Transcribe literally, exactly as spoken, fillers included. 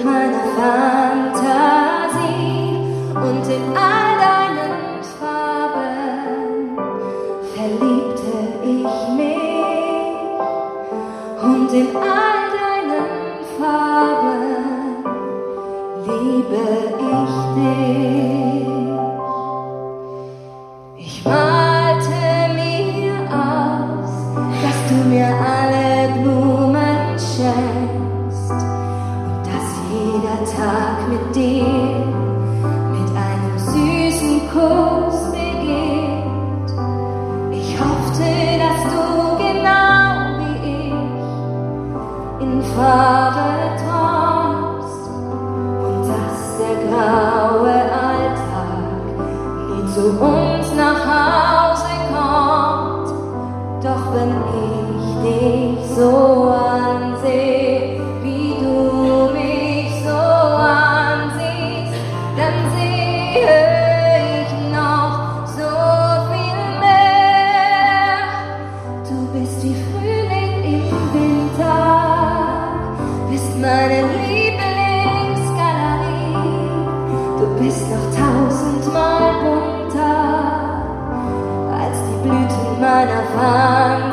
meiner Fantasie und in all deinen Farben verliebte ich mich und in all deinen Farben liebe ich dich. Ich malte mir aus, dass du mir alle Blumen schenkst und dass jeder Tag mit dir mit einem süßen Kuss beginnt. Ich hoffte, dass du genau wie ich in Farbe träumst und dass der graue Alltag nie zu uns nach Hause kommt. Doch wenn ich dich so ansehe, wie du mich so ansiehst, dann sehe ich noch so viel mehr. Du bist wie Frühling im Winter, bist meine Lieblingsgalerie. Du bist noch tausendmal bunter als die Blüten meiner Fantasie.